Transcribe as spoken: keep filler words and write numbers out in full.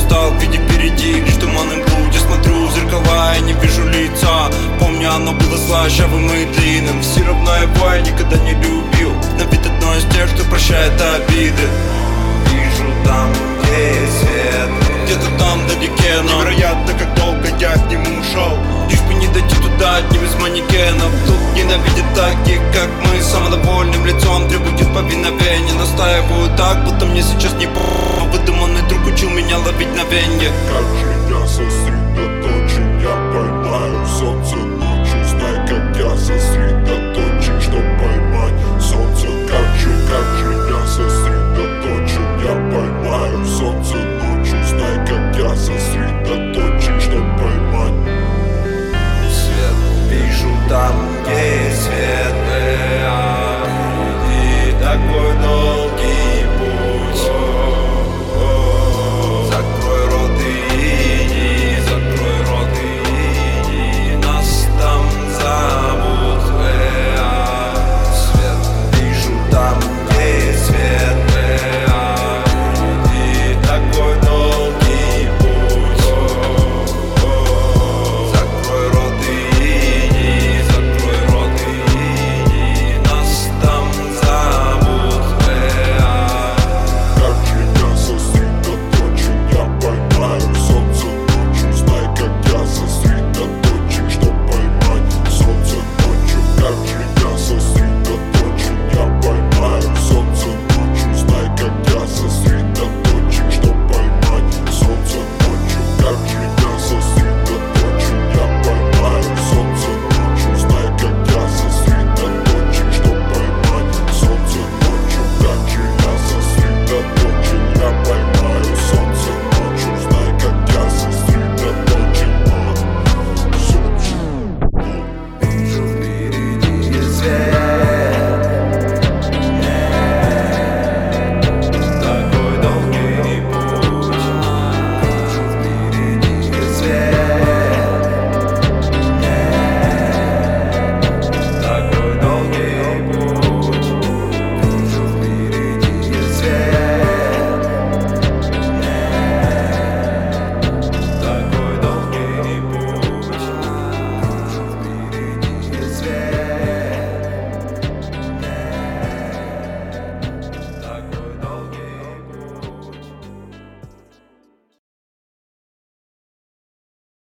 устал, видя впереди лишь туман и мглу. Я смотрю в зеркала и не вижу лица. Помню, оно было слащавым и длинным. Все равно его я никогда не любил. На вид одно из тех, что прощает обиды. Вижу там, где есть свет, где-то там вдалеке, но невероятно, как долго я к нему шел. лишь бы не дойти туда, одним из манекенов. Тут ненавидят таких, как мы. Самодовольным лицом требуют повиновения. Настаиваю так, будто мне сейчас не по. Выдуманный друг учил меня ловить на венье. Как же